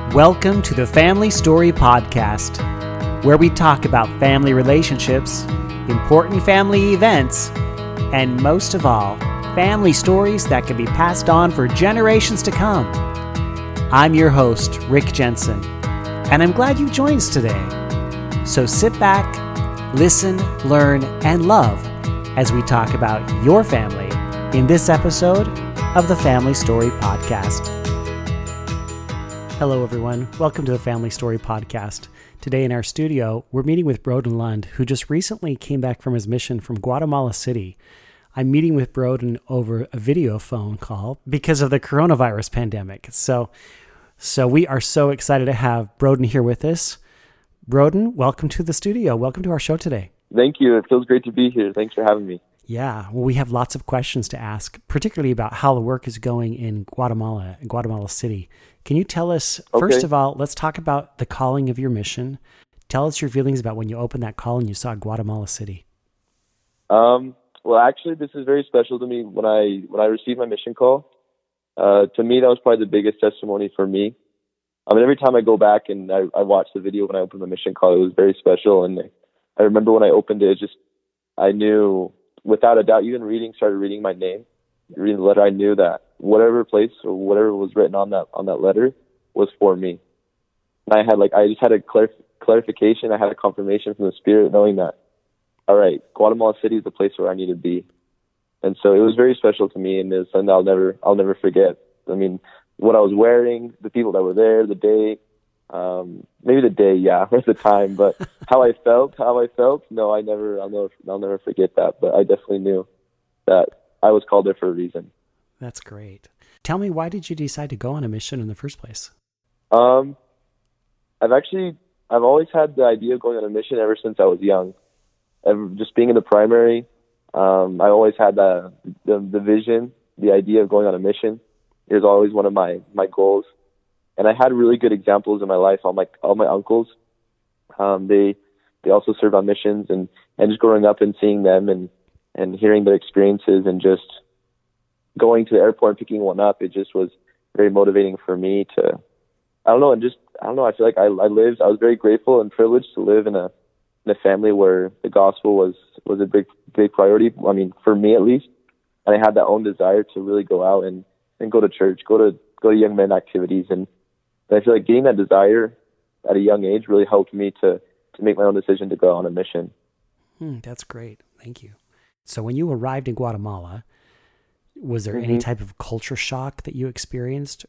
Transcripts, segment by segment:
Welcome to the Family Story Podcast, where we talk about family relationships, important family events, and most of all, family stories that can be passed on for generations to come. I'm your host, Rick Jensen, and I'm glad you joined us today. So sit back, listen, learn, and love as we talk about your family in this episode of the Family Story Podcast. Hello, everyone. Welcome to the Family Story Podcast. Today in our studio, we're meeting with Broden Lund, who just recently came back from his mission from Guatemala City. I'm meeting with Broden over a video phone call because of the coronavirus pandemic. So we are so excited to have Broden here with us. Broden, welcome to the studio. Welcome to our show today. Thank you. It feels great to be here. Thanks for having me. Yeah, well, we have lots of questions to ask, particularly about how the work is going in Guatemala City. Can you tell us, first of all, let's talk about the calling of your mission. Tell us your feelings about when you opened that call and you saw Guatemala City. Well, actually, this is very special to me. When I received my mission call, to me, that was probably the biggest testimony for me. I mean, every time I go back and I watch the video when I opened my mission call, it was very special. And I remember when I opened it, I knew without a doubt, even started reading my name, reading the letter, I knew that whatever place or whatever was written on that letter was for me. And I just had a clarification. I had a confirmation from the Spirit, knowing that, all right, Guatemala City is the place where I need to be. And so it was very special to me, and it's something I'll never forget. I mean, what I was wearing, the people that were there, the day, maybe the day, yeah, or the time, but how I felt, no, I'll never forget that. But I definitely knew that I was called there for a reason. That's great. Tell me, why did you decide to go on a mission in the first place? I've always had the idea of going on a mission ever since I was young. Just being in the primary, I always had the vision, the idea of going on a mission. It was always one of my goals. And I had really good examples in my life. All my uncles, they also served on missions, and just growing up and seeing them and hearing their experiences and just going to the airport and picking one up, it just was very motivating for me to, I feel like I was very grateful and privileged to live in a family where the gospel was a big priority. I mean, for me at least. And I had that own desire to really go out and go to church, go to young men activities. And I feel like getting that desire at a young age really helped me to make my own decision to go on a mission. That's great. Thank you. So when you arrived in Guatemala, was there any type of culture shock that you experienced?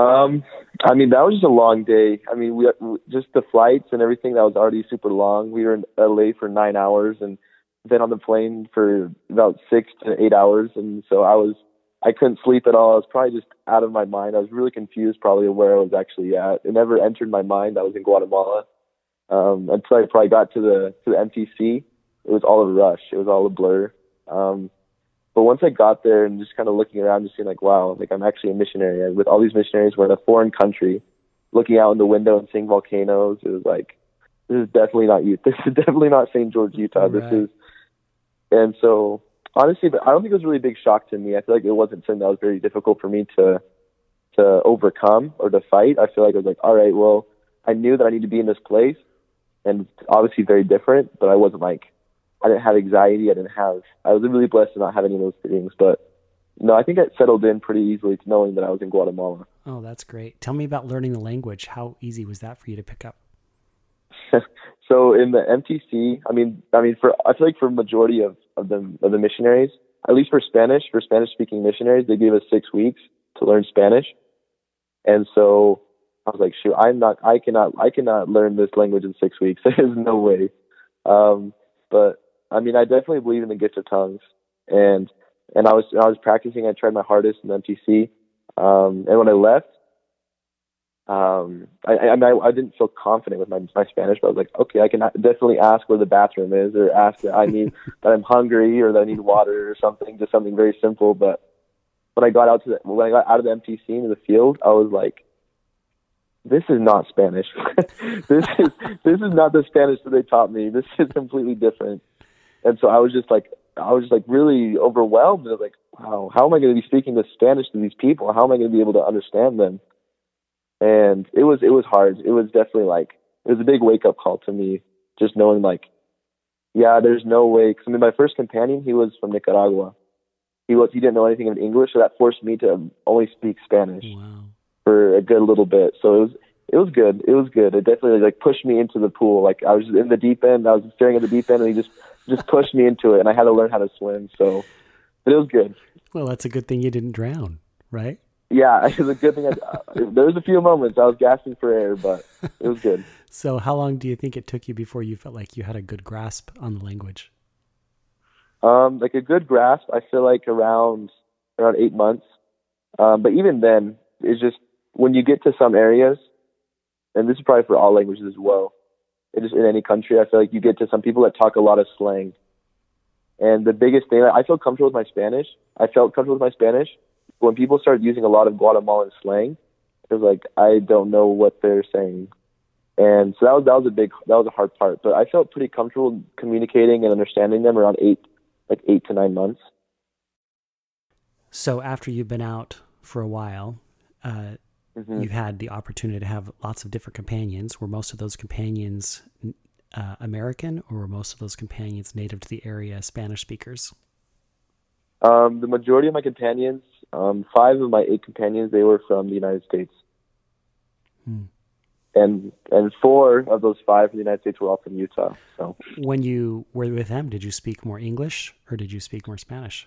I mean, that was just a long day. I mean, we just the flights and everything, that was already super long. We were in LA for 9 hours and then on the plane for about 6 to 8 hours. And so I couldn't sleep at all. I was probably just out of my mind. I was really confused probably of where I was actually at. It never entered my mind I was in Guatemala until I probably got to the MTC. It was all a rush. It was all a blur. But once I got there and just kind of looking around, just seeing like, wow, like I'm actually a missionary. And with all these missionaries, we're in a foreign country, looking out in the window and seeing volcanoes. It was like, this is definitely not you. This is definitely not St. George, Utah. Right. And so honestly, but I don't think it was a really big shock to me. I feel like it wasn't something that was very difficult for me to overcome or to fight. I feel like I was like, all right, well, I knew that I need to be in this place, and it's obviously very different, but I wasn't like, I didn't have anxiety. I was really blessed to not have any of those things. But no, I think I settled in pretty easily to knowing that I was in Guatemala. Oh, that's great. Tell me about learning the language. How easy was that for you to pick up? So in the MTC, I feel like for majority of the missionaries, at least for Spanish speaking missionaries, they gave us 6 weeks to learn Spanish. And so I was like, shoot, I cannot learn this language in 6 weeks. There's no way. But I mean, I definitely believe in the gift of tongues, and I was practicing. I tried my hardest in the MTC, and when I left, I didn't feel confident with my Spanish, but I was like, okay, I can definitely ask where the bathroom is, or ask that that I'm hungry, or that I need water or something, just something very simple. But when I got out of the MTC into the field, I was like, this is not Spanish. this is not the Spanish that they taught me. This is completely different. And so I was just like really overwhelmed. I was like, wow, how am I going to be speaking this Spanish to these people? How am I going to be able to understand them? And it was hard. It was definitely like, it was a big wake up call to me, just knowing like, yeah, there's no way. Cause I mean, my first companion, he was from Nicaragua. He didn't know anything of English, so that forced me to only speak Spanish for a good little bit. So it was good. It was good. It definitely like pushed me into the pool. Like I was in the deep end. I was staring at the deep end, and he just pushed me into it, and I had to learn how to swim. So, but it was good. Well, that's a good thing you didn't drown, right? Yeah, it was a good thing. There was a few moments I was gasping for air, but it was good. So how long do you think it took you before you felt like you had a good grasp on the language? Like a good grasp, I feel like around 8 months. But even then, it's just when you get to some areas, and this is probably for all languages as well, it just in any country, I feel like you get to some people that talk a lot of slang. And the biggest thing, I felt comfortable with my Spanish. When people started using a lot of Guatemalan slang, it was like, I don't know what they're saying. And so that was a hard part. But I felt pretty comfortable communicating and understanding them around 8 to 9 months. So after you've been out for a while, you've had the opportunity to have lots of different companions. Were most of those companions American, or were most of those companions native to the area, Spanish speakers? The majority of my companions, 5 of my 8 companions, they were from the United States. And 4 of those 5 from the United States were all from Utah. So when you were with them, did you speak more English or did you speak more Spanish?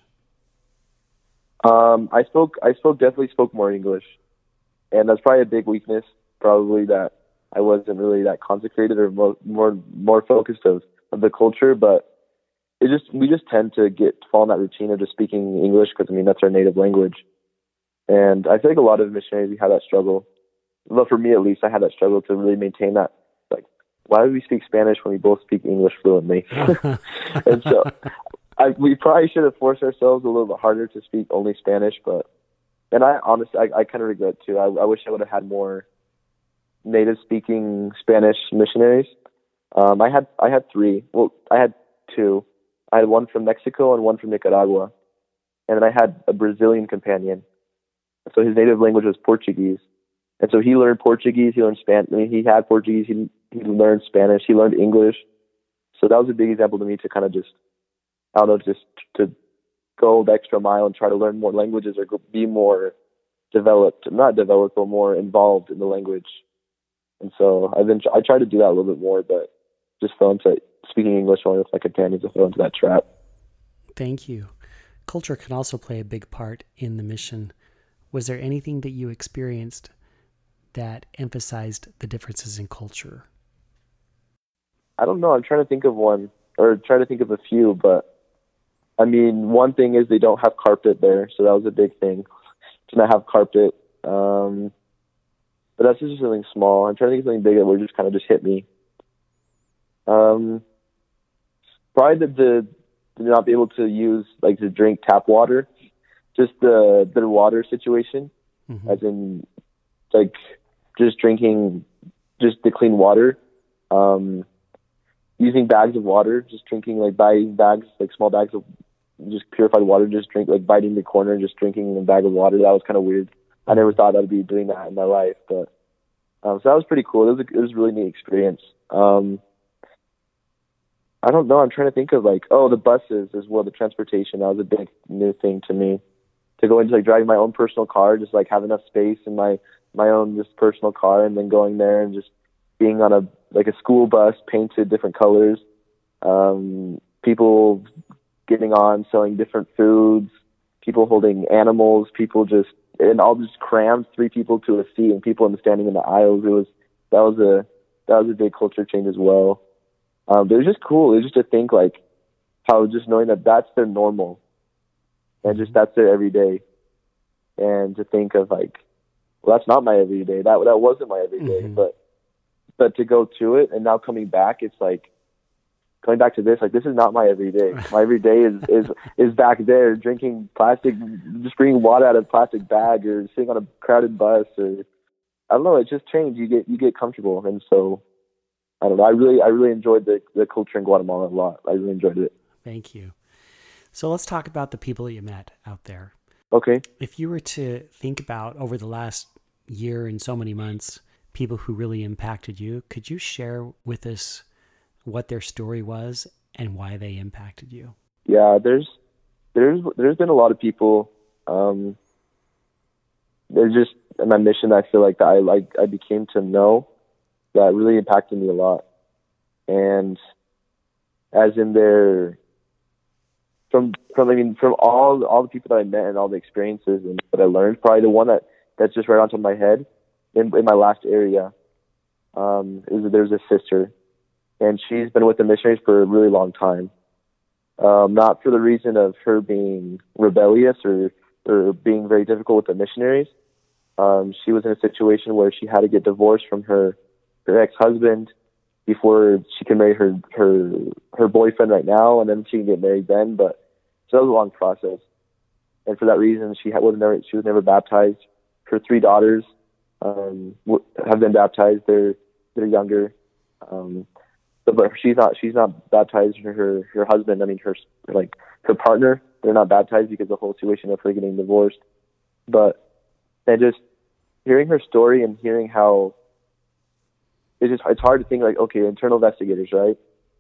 I definitely spoke more English, and that's probably a big weakness. Probably that I wasn't really that consecrated or more focused of the culture, but we just tend to fall in that routine of just speaking English because, I mean, that's our native language. And I feel like a lot of missionaries, we have that struggle. Well, for me at least, I had that struggle to really maintain that. Like, why do we speak Spanish when we both speak English fluently? And so we probably should have forced ourselves a little bit harder to speak only Spanish. And I honestly, I kind of regret too. I wish I would have had more native speaking Spanish missionaries. I had 3. Well, I had 2. I had one from Mexico and one from Nicaragua. And then I had a Brazilian companion. So his native language was Portuguese. And so he learned Portuguese, he learned Spanish. I mean, he had Portuguese, he learned Spanish, he learned English. So that was a big example to me to kind of just to go the extra mile and try to learn more languages or be more not developed, but more involved in the language. And so I tried to do that a little bit more, but just fell into speaking English only with my companions. I fell into that trap. Thank you. Culture can also play a big part in the mission. Was there anything that you experienced that emphasized the differences in culture? I don't know. I'm trying to think of one, or try to think of a few, but I mean, one thing is they don't have carpet there, so that was a big thing to not have carpet. But that's just something small. I'm trying to think of something big that would just kind of just hit me. Probably the not be able to use, like, to drink tap water, just the water situation, as in, like, just drinking just the clean water, using bags of water, just drinking, like, buying bags, like small bags of just purified water, just drink, like biting the corner and just drinking a bag of water. That was kind of weird. I never thought I'd be doing that in my life, but so that was pretty cool. It was a really neat experience. I don't know. I'm trying to think of, like, the buses as well, the transportation. That was a big new thing to me, to go into, like, driving my own personal car, just, like, have enough space in my own just personal car, and then going there and just being on a school bus painted different colors, people getting on, selling different foods, people holding animals, and all just crammed 3 people to a seat, and people standing in the aisles. That was a big culture change as well. But it was just cool. It was just to think, like, how just knowing that that's their normal, and just that's their everyday, and to think of, like, well, that's not my everyday. That wasn't my everyday, but to go to it, and now coming back, it's like coming back to this. Like, this is not my everyday. My everyday is back there drinking plastic, just bringing water out of a plastic bag, or sitting on a crowded bus, or I don't know. It just changed. You get comfortable, and so I don't know. I really enjoyed the culture in Guatemala a lot. I really enjoyed it. Thank you. So let's talk about the people that you met out there. Okay. If you were to think about over the last year and so many months, people who really impacted you. Could you share with us what their story was and why they impacted you? Yeah, there's been a lot of people. There's just in my mission, I feel like that I became to know that really impacted me a lot. And as in their from all the people that I met and all the experiences and that I learned, probably the one that's just right on top of my head in my last area is that there's a sister, and she's been with the missionaries for a really long time. Not for the reason of her being rebellious or being very difficult with the missionaries. She was in a situation where she had to get divorced from her ex-husband before she can marry her boyfriend right now, and then she can get married then. But so that was a long process, and for that reason, she was never baptized. Her 3 daughters have been baptized. They're younger, but she's not baptized. Her husband, I mean her partner, they're not baptized because of the whole situation of her getting divorced. And just hearing her story and hearing how it's hard to think like, okay, internal investigators, right?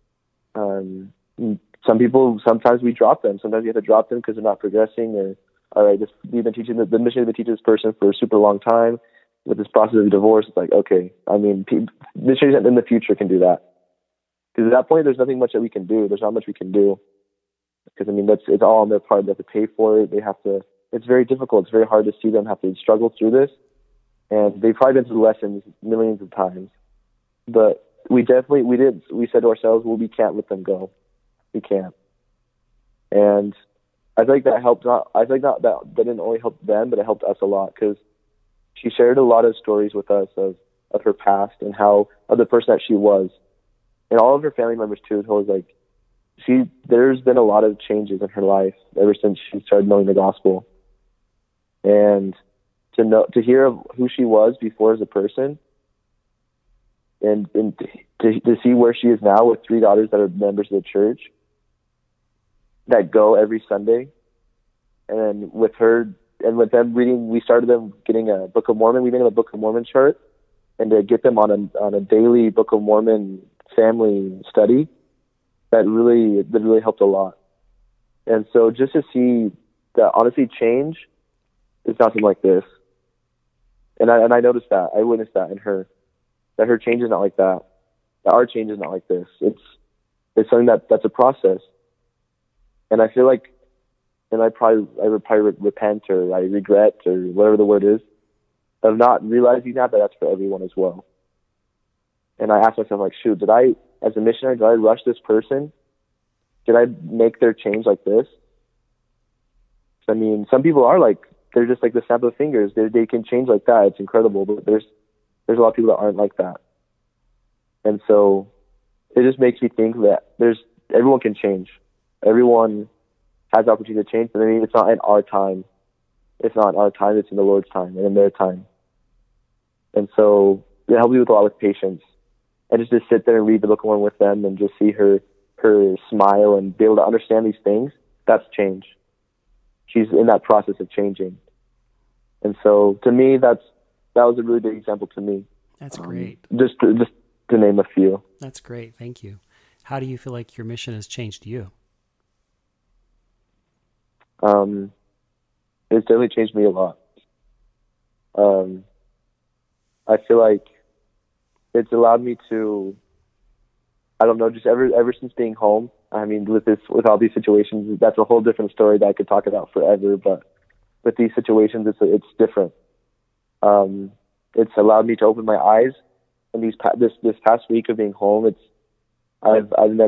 Some people, sometimes we drop them. Sometimes you have to drop them because they're not progressing. Or, all right, we've been teaching the mission has been teaching this person for a super long time with this process of divorce. It's like, okay, I mean, missionaries in the future can do that. Because at that point, there's nothing much that we can do. There's not much we can do. Because, I mean, it's all on their part. They have to pay for it. It's very difficult. It's very hard to see them have to struggle through this. And they've probably been through the lessons millions of times. But we said to ourselves, well, we can't let them go. We can't. And I think that helped. That didn't only help them, but it helped us a lot, because she shared a lot of stories with us of her past and of the person that she was. And all of her family members too told us, like, there's been a lot of changes in her life ever since she started knowing the gospel. And to hear of who she was before as a person, and to see where she is now with 3 daughters that are members of the church that go every Sunday, and with her and with them reading, we started them getting a Book of Mormon. We made them a Book of Mormon chart, and to get them on a daily Book of Mormon family study, that really helped a lot. And so just to see that honestly change is nothing like this. And I noticed that. I witnessed that in her. That her change is not like that. That our change is not like this. It's something that's a process. And I feel like, and I would probably repent, or I regret, or whatever the word is, of not realizing that that's for everyone as well. And I asked myself, like, shoot, as a missionary, did I rush this person? Did I make their change like this? I mean, some people are like, they're just like the snap of fingers. They can change like that. It's incredible. But there's a lot of people that aren't like that. And so it just makes me think that everyone can change. Everyone has the opportunity to change. But I mean, it's not in our time. It's not in our time. It's in the Lord's time and in their time. And so it helps me with a lot with patience. And just to sit there and read the Book of Mormon with them and just see her smile and be able to understand these things, that's change. She's in that process of changing. And so to me, that was a really big example to me. That's great. Just to name a few. That's great. Thank you. How do you feel like your mission has changed you? It's definitely changed me a lot. I feel like it's allowed me to, I don't know, just ever since being home. I mean, with all these situations, that's a whole different story that I could talk about forever. But with these situations, it's different. It's allowed me to open my eyes. And this past week of being home, I've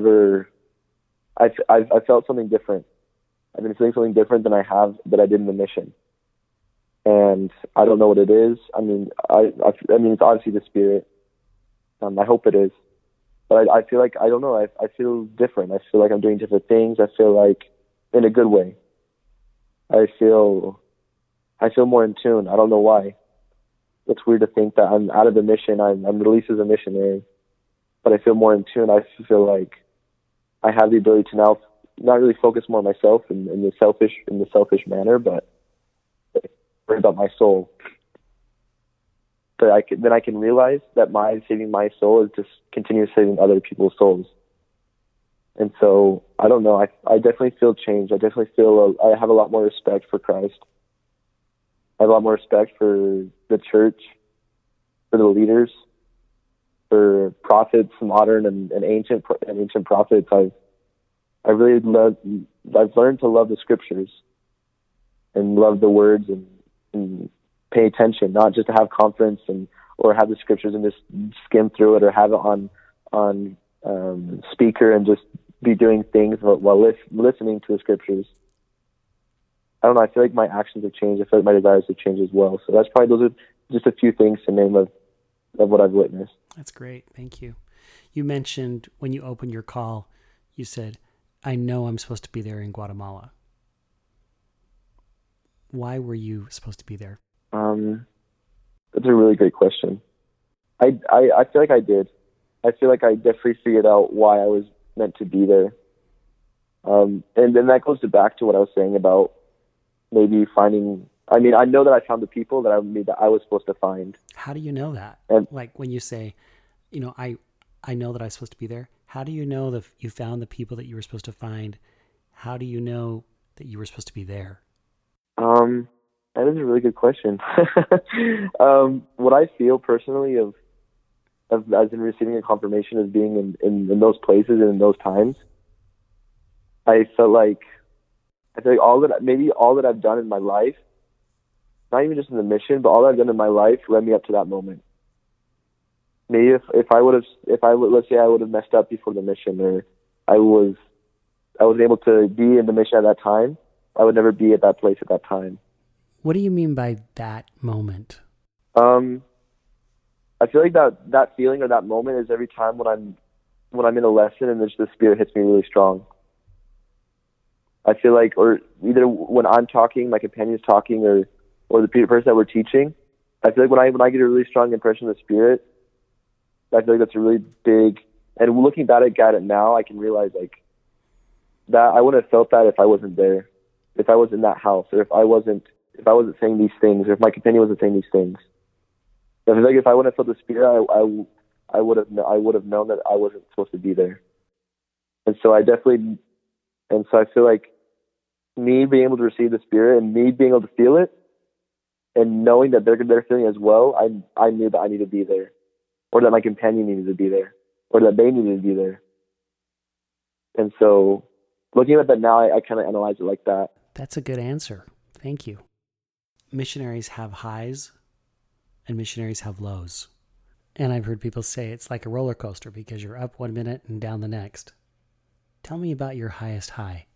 felt something different. I've been feeling something different that I did in the mission. And I don't know what it is. I mean, it's obviously the Spirit. I hope it is. But I feel like, I don't know, I feel different. I feel like I'm doing different things. I feel like, in a good way. I feel more in tune. I don't know why. It's weird to think that I'm out of the mission. I'm released as a missionary. But I feel more in tune. I feel like I have the ability to now not really focus more on myself in the selfish manner, but worry about my soul. but then I can realize that my saving my soul is just continue saving other people's souls. And so, I don't know, I definitely feel changed. I definitely feel I have a lot more respect for Christ. I have a lot more respect for the church, for the leaders, for prophets, modern and ancient prophets. I've learned to love the scriptures and love the words and pay attention, not just to have confidence or have the scriptures and just skim through it or have it on speaker and just be doing things while listening to the scriptures. I don't know. I feel like my actions have changed. I feel like my desires have changed as well. So those are just a few things to name of what I've witnessed. That's great. Thank you. You mentioned when you opened your call, you said, I know I'm supposed to be there in Guatemala. Why were you supposed to be there? That's a really great question. I feel like I did. I feel like I definitely figured out why I was meant to be there. And then that goes back to what I was saying about maybe finding. I mean, I know that I found the people that I was supposed to find. How do you know that? And, like when you say, I know that I was supposed to be there. How do you know that you found the people that you were supposed to find? How do you know that you were supposed to be there? That is a really good question. What I feel personally of as in receiving a confirmation as being in those places and in those times, I feel like all that I've done in my life, not even just in the mission, but all that I've done in my life led me up to that moment. Maybe let's say I would have messed up before the mission, or I wasn't able to be in the mission at that time, I would never be at that place at that time. What do you mean by that moment? I feel like that feeling or that moment is every time when I'm in a lesson and the Spirit hits me really strong. I feel like, or either when I'm talking, my companion's talking, or the person that we're teaching, I feel like when I get a really strong impression of the Spirit, I feel like that's a really big. And looking back at it now, I can realize like that I wouldn't have felt that if I wasn't there, if I was in that house, or if I wasn't saying these things, or if my companion wasn't saying these things. I feel like if I wouldn't have felt the Spirit, I would have known that I wasn't supposed to be there. And so I feel like me being able to receive the Spirit and me being able to feel it and knowing that they're feeling as well, I knew that I needed to be there, or that my companion needed to be there, or that they needed to be there. And so looking at that now, I kind of analyze it like that. That's a good answer. Thank you. Missionaries have highs and missionaries have lows. And I've heard people say it's like a roller coaster because you're up 1 minute and down the next. Tell me about your highest high.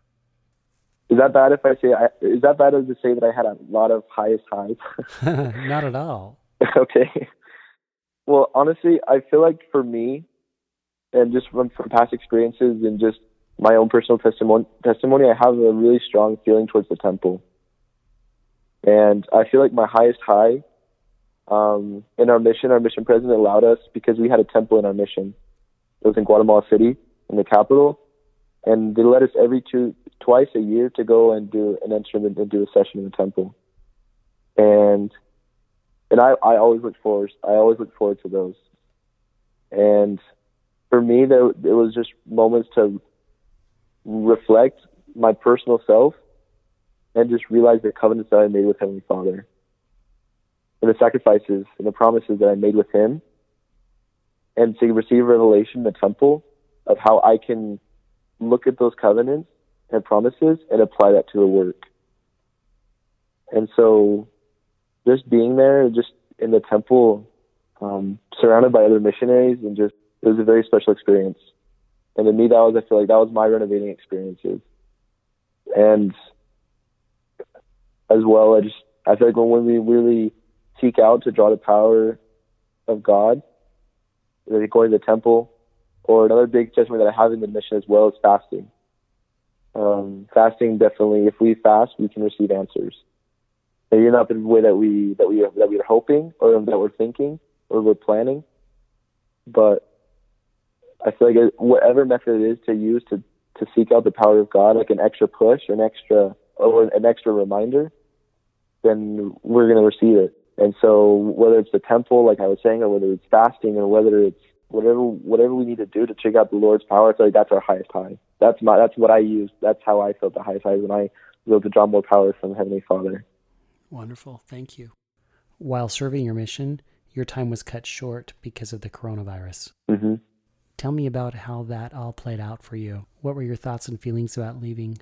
Is that bad if I say, is that bad to say that I had a lot of highest highs? Not at all. Okay. Well, honestly, I feel like for me, and just from past experiences and just my own personal testimony, I have a really strong feeling towards the temple. And I feel like my highest high in our mission president allowed us, because we had a temple in our mission. It was in Guatemala City, in the capital, and they let us twice a year to go and do an instrument and do a session in the temple. And I always look forward to those. And for me, it was just moments to reflect my personal self and just realize the covenants that I made with Heavenly Father, and the sacrifices and the promises that I made with Him, and to receive revelation in the temple of how I can look at those covenants and promises and apply that to the work. And so just being there, just in the temple, surrounded by other missionaries, and it was a very special experience. And to me, I feel like that was my renovating experiences. And as well, I feel like when we really seek out to draw the power of God, like going to the temple, or another big testimony that I have in the mission as well is fasting. Fasting, definitely, if we fast, we can receive answers. Maybe not the way that we are hoping, or that we're thinking, or we're planning, but I feel like whatever method it is to use to seek out the power of God, like an extra push, an extra reminder, then we're going to receive it. And so whether it's the temple, like I was saying, or whether it's fasting, or whether it's whatever we need to do to check out the Lord's power, I feel like that's our highest high. That's what I use. That's how I felt the highest high, when I was able to draw more power from Heavenly Father. Wonderful. Thank you. While serving your mission, your time was cut short because of the coronavirus. Mm-hmm. Tell me about how that all played out for you. What were your thoughts and feelings about leaving?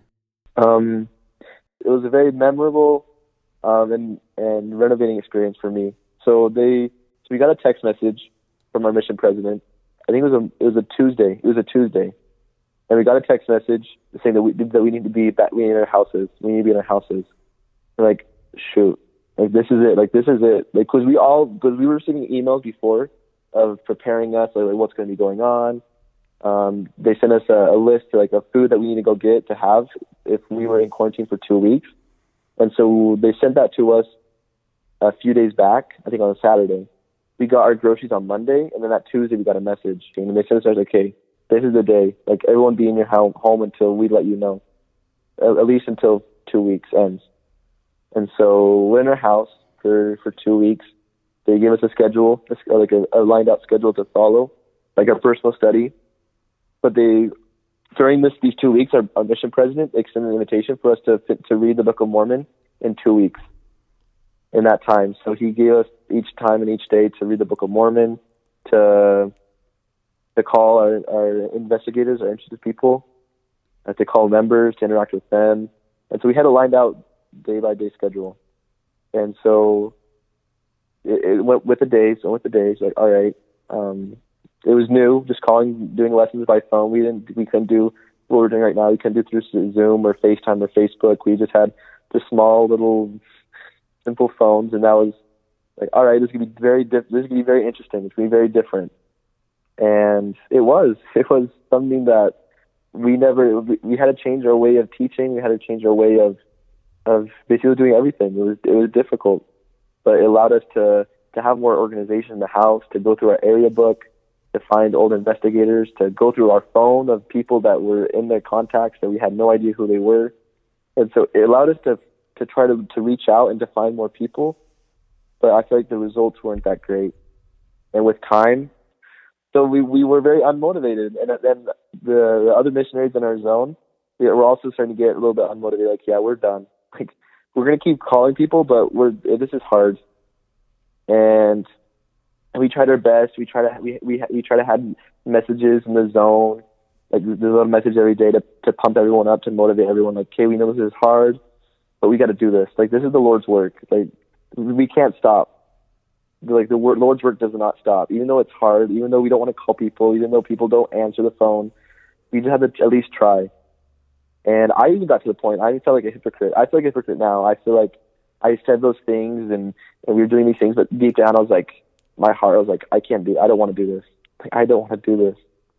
It was a very memorable and renovating experience for me. So we got a text message from our mission president. I think it was a Tuesday. It was a Tuesday, and we got a text message saying that we need to be back. We need our houses. We need to be in our houses. We're like, shoot, like this is it. Like because we were receiving emails before of preparing us, like what's going to be going on. They sent us a list of food that we need to go get to have if we were in quarantine for 2 weeks. And so they sent that to us a few days back, I think on a Saturday. We got our groceries on Monday, and then that Tuesday we got a message. And they sent us, okay, this is the day. Like, everyone be in your home until we let you know, at least until 2 weeks ends. And so we're in our house for 2 weeks. They gave us a schedule, like a lined out schedule to follow, like our personal study. But during these 2 weeks, our mission president extended an invitation for us to read the Book of Mormon in 2 weeks in that time. So he gave us each time and each day to read the Book of Mormon, to call our investigators, our interested people, to call members, to interact with them. And so we had a lined out day-by-day schedule. And so it went with the days, like, all right. It was new, just calling, doing lessons by phone. We couldn't do what we're doing right now. We couldn't do through Zoom or FaceTime or Facebook. We just had the small little simple phones, and that was like, all right, this is gonna be very interesting. It's gonna be very different. And it was something that we had to change our way of teaching. We had to change our way of basically doing everything. It was difficult, but it allowed us to have more organization in the house, to go through our area book, to find old investigators, to go through our phone of people that were in their contacts that we had no idea who they were. And so it allowed us to try to reach out and to find more people. But I feel like the results weren't that great. And with time, so we were very unmotivated. And then the other missionaries in our zone, we were also starting to get a little bit unmotivated. Like, yeah, we're done. Like, we're going to keep calling people, but this is hard. And we tried our best. We try to have messages in the zone, like there's a little message every day to pump everyone up, to motivate everyone. Like, okay, we know this is hard, but we got to do this. Like, this is the Lord's work. Like, we can't stop. Like, the Lord's work does not stop, even though it's hard, even though we don't want to call people, even though people don't answer the phone. We just have to at least try. And I even got to the point, I felt like a hypocrite. I feel like a hypocrite now. I feel like I said those things and we were doing these things, but deep down I was like, my heart, I was like, I don't want to do this. Like, I don't want to do this.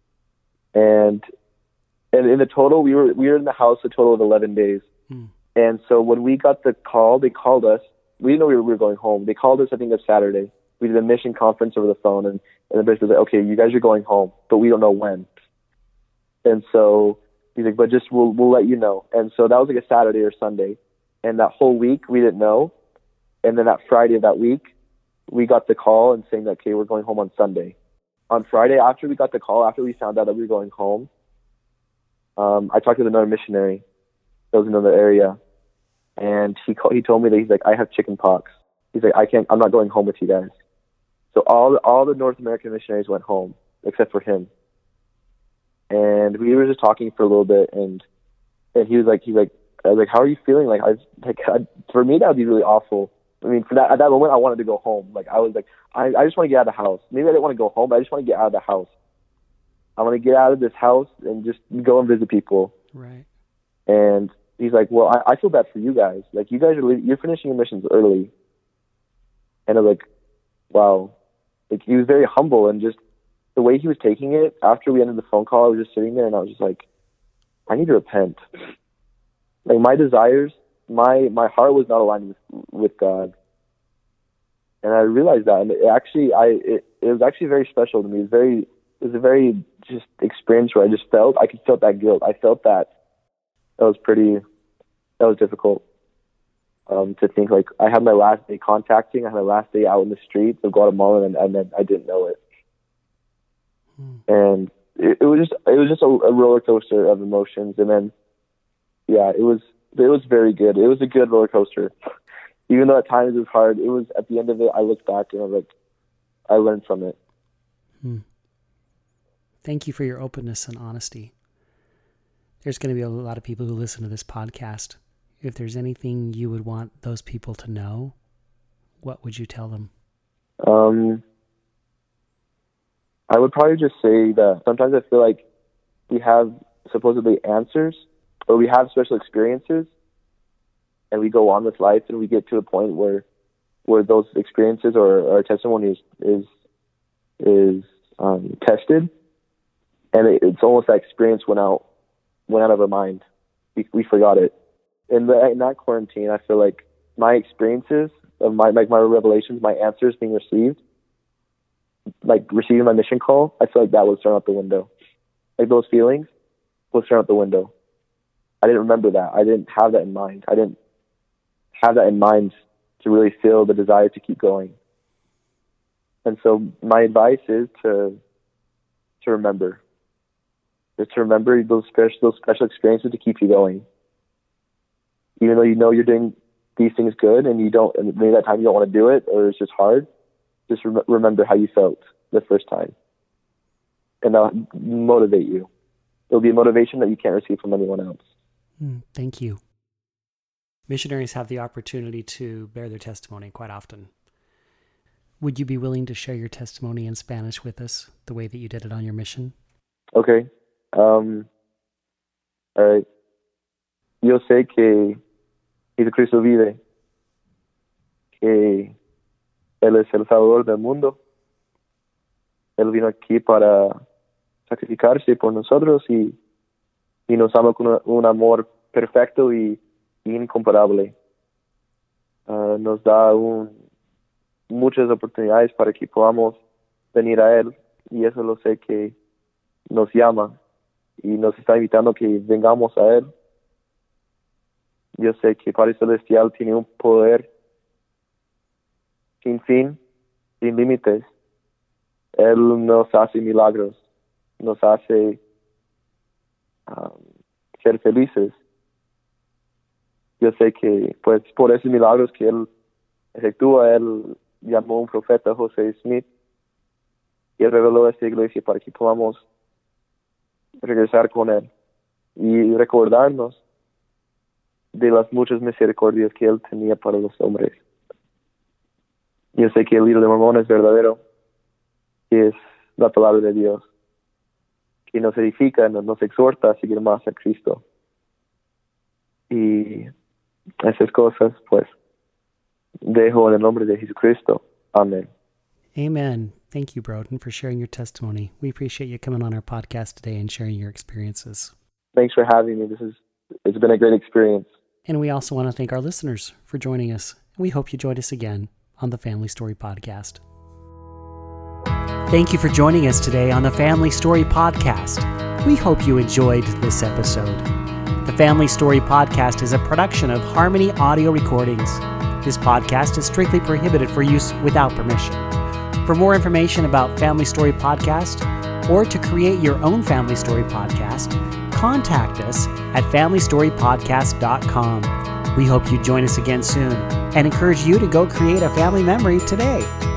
And in the total, we were in the house a total of 11 days. And so when we got the call, they called us. We didn't know we were going home. They called us, I think, on Saturday. We did a mission conference over the phone, and the bishop was like, okay, you guys are going home, but we don't know when. And so he's like, but just we'll let you know. And so that was like a Saturday or Sunday. And that whole week, we didn't know. And then that Friday of that week, we got the call and saying that, okay, we're going home on Sunday. On Friday, after we got the call, after we found out that we were going home, I talked to another missionary that was in another area, and he told me that he's like, I have chicken pox. He's like, I'm not going home with you guys. So all the North American missionaries went home except for him. And we were just talking for a little bit, and he was like, I was like, how are you feeling? Like, for me, that would be really awful. I mean, at that moment, I wanted to go home. Like, I was like, I just want to get out of the house. Maybe I didn't want to go home, but I just want to get out of the house. I want to get out of this house and just go and visit people. Right. And he's like, well, I feel bad for you guys. Like, you guys you're finishing your missions early. And I was like, wow. Like, he was very humble, and just the way he was taking it, after we ended the phone call, I was just sitting there and I was just like, I need to repent. Like, my desires, my heart was not aligned with God. And I realized that, and it was actually very special to me. It was a very just experience where I could feel that guilt. I felt that was difficult. to think like I had my last day contacting, I had my last day out in the streets of Guatemala, and then I didn't know it. And it was just a roller coaster of emotions. And then, yeah, it was very good. It was a good roller coaster. Even though at times it was hard, it was, at the end of it, I looked back and I was like, I learned from it. Thank you for your openness and honesty. There's going to be a lot of people who listen to this podcast. If there's anything you would want those people to know, what would you tell them? I would probably just say that sometimes I feel like we have supposedly answers, or we have special experiences, and we go on with life, and we get to a point where those experiences or our testimony is tested, and it's almost that experience went out of our mind. We forgot it. In that quarantine, I feel like my experiences of my revelations, my answers being received, like receiving my mission call, I feel like that was thrown out the window. Like those feelings was thrown out the window. I didn't remember that. I didn't have that in mind. I didn't have that in mind to really feel the desire to keep going. And so my advice is to remember. Just to remember those special experiences to keep you going. Even though you know you're doing these things good and maybe that time you don't want to do it or it's just hard, just remember how you felt the first time. And that'll motivate you. It'll be a motivation that you can't receive from anyone else. Thank you. Missionaries have the opportunity to bear their testimony quite often. Would you be willing to share your testimony in Spanish with us, the way that you did it on your mission? Okay. All right. Yo sé que Jesucristo vive, que Él es el Salvador del mundo. Él vino aquí para sacrificarse por nosotros y nos ama con un amor perfecto y incomparable. Nos da muchas oportunidades para que podamos venir a Él, y eso lo sé que nos llama y nos está invitando que vengamos a Él. Yo sé que Padre Celestial tiene un poder sin fin, sin límites. Él nos hace milagros, nos hace ser felices. Yo sé que pues por esos milagros que Él efectúa, Él llamó a un profeta, José Smith, y Él reveló a esta iglesia para que podamos regresar con Él y recordarnos de las muchas misericordias que Él tenía para los hombres. Yo sé que el libro de Mormón es verdadero, que es la palabra de Dios, que nos edifica, nos exhorta a seguir más a Cristo. Y esas cosas, pues, dejo en el nombre de Jesucristo. Amen. Amen. Thank you, Broden, for sharing your testimony. We appreciate you coming on our podcast today and sharing your experiences. Thanks for having me. It's been a great experience. And we also want to thank our listeners for joining us. We hope you join us again on the Family Story Podcast. Thank you for joining us today on the Family Story Podcast. We hope you enjoyed this episode. The Family Story Podcast is a production of Harmony Audio Recordings. This podcast is strictly prohibited for use without permission. For more information about Family Story Podcast, or to create your own Family Story Podcast, contact us at familystorypodcast.com. We hope you join us again soon and encourage you to go create a family memory today.